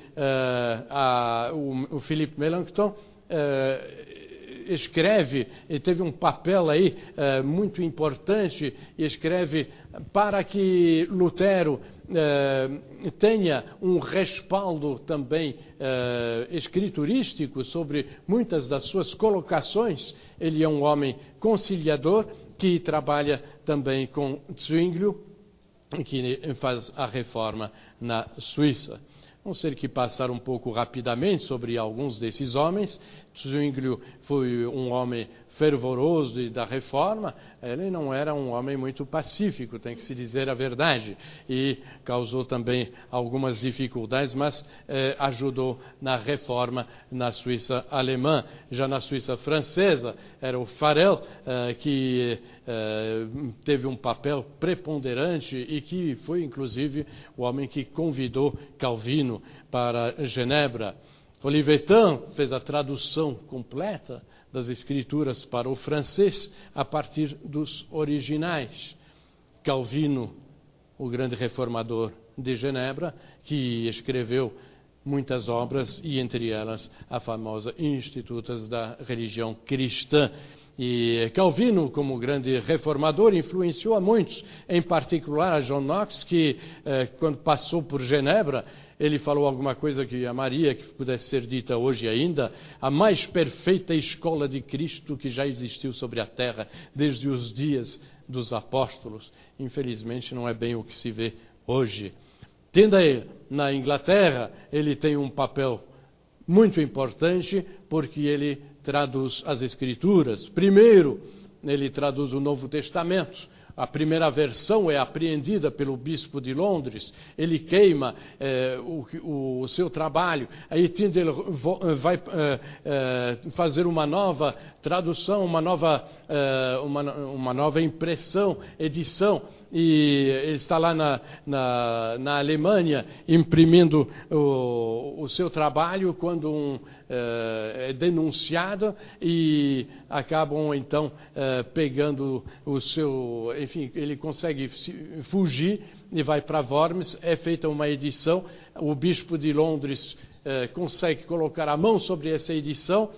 a, o, o Philippe Melanchthon eh, escreve, e teve um papel aí eh, muito importante, e escreve para que Lutero Uh, tenha um respaldo também uh, escriturístico sobre muitas das suas colocações. Ele é um homem conciliador que trabalha também com Zwinglio, que faz a reforma na Suíça. Vamos ter que passar um pouco rapidamente sobre alguns desses homens. Zwinglio foi um homem fervoroso da reforma, ele não era um homem muito pacífico, tem que se dizer a verdade, e causou também algumas dificuldades, mas eh, ajudou na reforma na Suíça alemã. Já na Suíça francesa, era o Farel, eh, que eh, teve um papel preponderante e que foi, inclusive, o homem que convidou Calvino para Genebra. Olivetan fez a tradução completa das Escrituras para o francês a partir dos originais. Calvino, o grande reformador de Genebra, que escreveu muitas obras, e entre elas a famosa Institutas da Religião Cristã. E Calvino, como grande reformador, influenciou a muitos, em particular a John Knox, que eh, quando passou por Genebra, ele falou alguma coisa que amaria que pudesse ser dita hoje ainda: a mais perfeita escola de Cristo que já existiu sobre a terra desde os dias dos apóstolos. Infelizmente não é bem o que se vê hoje. Tyndale, na Inglaterra, ele tem um papel muito importante porque ele traduz as Escrituras. Primeiro, ele traduz o Novo Testamento. A primeira versão é apreendida pelo bispo de Londres, ele queima eh, o, o seu trabalho, aí Tyndale vai eh, eh, fazer uma nova tradução, uma nova, eh, uma, uma nova impressão, edição, e ele está lá na, na, na Alemanha imprimindo o, o seu trabalho quando um, é denunciado, e acabam então pegando o seu, enfim, ele consegue fugir e vai para Worms, é feita uma edição, o bispo de Londres consegue colocar a mão sobre essa edição,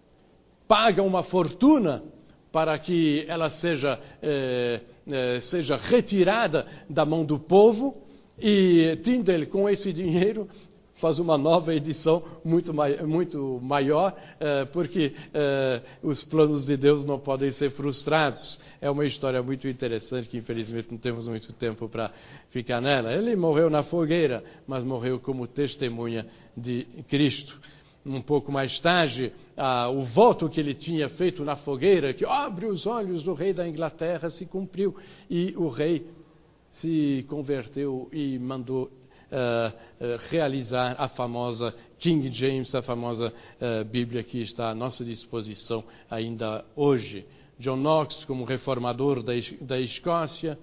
paga uma fortuna para que ela seja, eh, eh, seja retirada da mão do povo, e Tyndale, com esse dinheiro, faz uma nova edição muito, mai, muito maior, eh, porque eh, os planos de Deus não podem ser frustrados. É uma história muito interessante que, infelizmente, não temos muito tempo para ficar nela. Ele morreu na fogueira, mas morreu como testemunha de Cristo. Um pouco mais tarde, ah, o voto que ele tinha feito na fogueira, que abre os olhos do rei da Inglaterra, se cumpriu, e o rei se converteu e mandou Uh, uh, realizar a famosa King James, a famosa uh, Bíblia que está à nossa disposição ainda hoje. John Knox, como reformador da, da Escócia,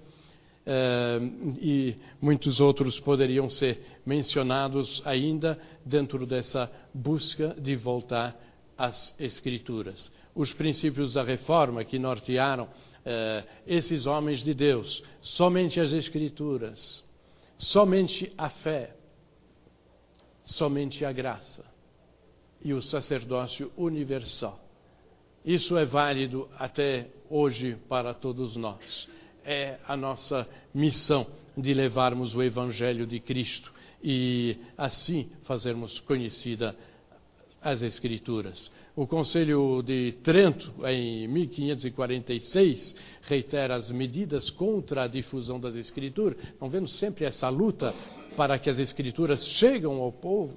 uh, e muitos outros poderiam ser mencionados ainda dentro dessa busca de voltar às Escrituras. Os princípios da Reforma que nortearam uh, esses homens de Deus, somente as Escrituras, somente a fé, somente a graça e o sacerdócio universal. Isso é válido até hoje para todos nós. É a nossa missão de levarmos o Evangelho de Cristo e assim fazermos conhecida as Escrituras. O Concílio de Trento, em mil quinhentos e quarenta e seis, reitera as medidas contra a difusão das Escrituras. Não vemos sempre essa luta para que as Escrituras cheguem ao povo.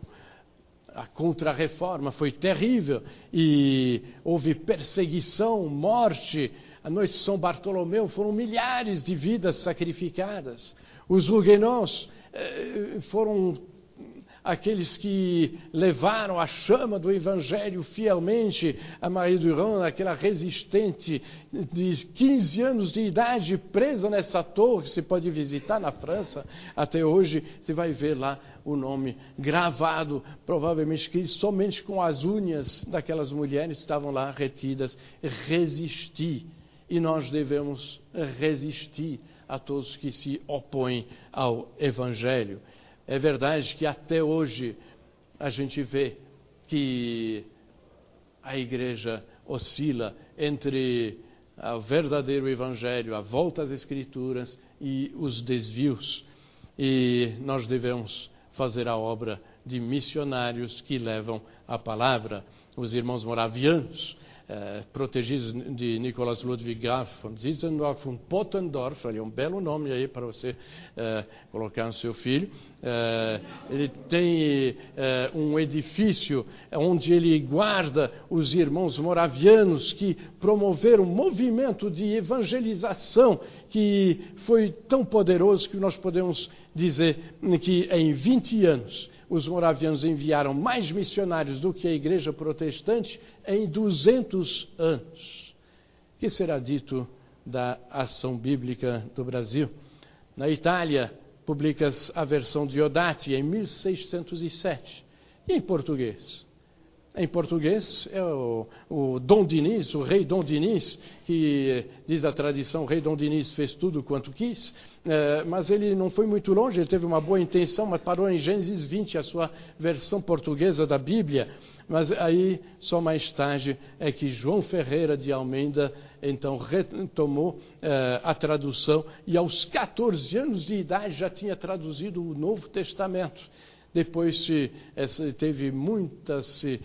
A Contra-Reforma foi terrível e houve perseguição, morte. A noite de São Bartolomeu foram milhares de vidas sacrificadas. Os Huguenots eh, foram aqueles que levaram a chama do Evangelho fielmente. A Marie Durand, aquela resistente de quinze anos de idade, presa nessa torre, você pode visitar na França, até hoje você vai ver lá o nome gravado, provavelmente escrito somente com as unhas daquelas mulheres que estavam lá retidas. Resistir, e nós devemos resistir a todos que se opõem ao Evangelho. É verdade que até hoje a gente vê que a igreja oscila entre o verdadeiro Evangelho, a volta às Escrituras e os desvios. E nós devemos fazer a obra de missionários que levam a palavra. Os irmãos moravianos, eh, protegidos de Nicolas Ludwig Graf von Zinzendorf und Pottendorf, ali é um belo nome aí para você eh, colocar no seu filho. Eh, ele tem eh, um edifício onde ele guarda os irmãos moravianos que promoveram um movimento de evangelização que foi tão poderoso que nós podemos dizer que em vinte anos os moravianos enviaram mais missionários do que a igreja protestante em duzentos anos. O que será dito da ação bíblica do Brasil? Na Itália, publica-se a versão de Diodati em mil seiscentos e sete. E em português? em português, é o, o Dom Dinis, o rei Dom Dinis, que diz a tradição, o rei Dom Dinis fez tudo quanto quis, é, mas ele não foi muito longe, ele teve uma boa intenção, mas parou em Gênesis vinte, a sua versão portuguesa da Bíblia. Mas aí, só mais tarde, é que João Ferreira de Almeida, então, retomou eh, a tradução e aos catorze anos de idade já tinha traduzido o Novo Testamento. Depois se, essa, teve muitas, uh,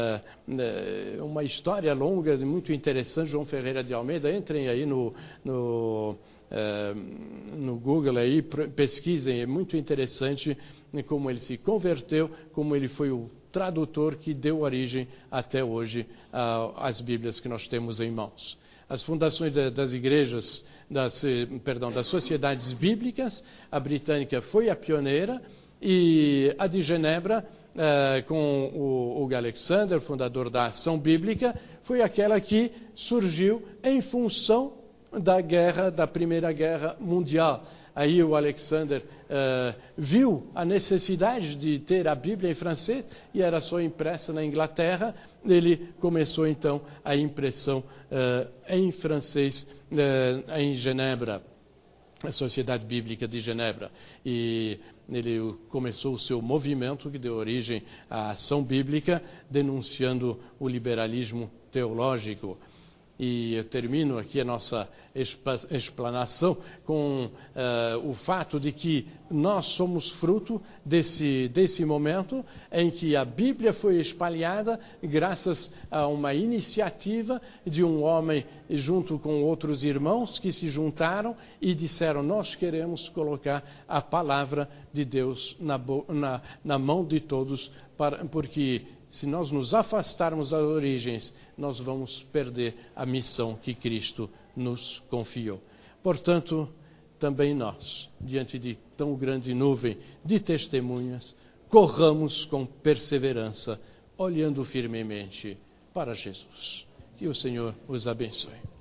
uh, uma história longa, muito interessante, João Ferreira de Almeida. Entrem aí no, no, uh, no Google, aí, pesquisem, é muito interessante como ele se converteu, como ele foi o tradutor que deu origem até hoje às Bíblias que nós temos em mãos. As fundações das igrejas, das, perdão, das sociedades bíblicas, a britânica foi a pioneira, e a de Genebra, eh, com o Hugh Alexander, fundador da Ação Bíblica, foi aquela que surgiu em função da guerra, da Primeira Guerra Mundial. Aí o Alexander uh, viu a necessidade de ter a Bíblia em francês e era só impressa na Inglaterra. Ele começou então a impressão uh, em francês uh, em Genebra, a Sociedade Bíblica de Genebra. E ele começou o seu movimento que deu origem à Ação Bíblica, denunciando o liberalismo teológico. E eu termino aqui a nossa explanação com uh, o fato de que nós somos fruto desse, desse momento em que a Bíblia foi espalhada graças a uma iniciativa de um homem junto com outros irmãos que se juntaram e disseram: nós queremos colocar a palavra de Deus na, na, na mão de todos, para, porque se nós nos afastarmos das origens, nós vamos perder a missão que Cristo nos confiou. Portanto, também nós, diante de tão grande nuvem de testemunhas, corramos com perseverança, olhando firmemente para Jesus. Que o Senhor os abençoe.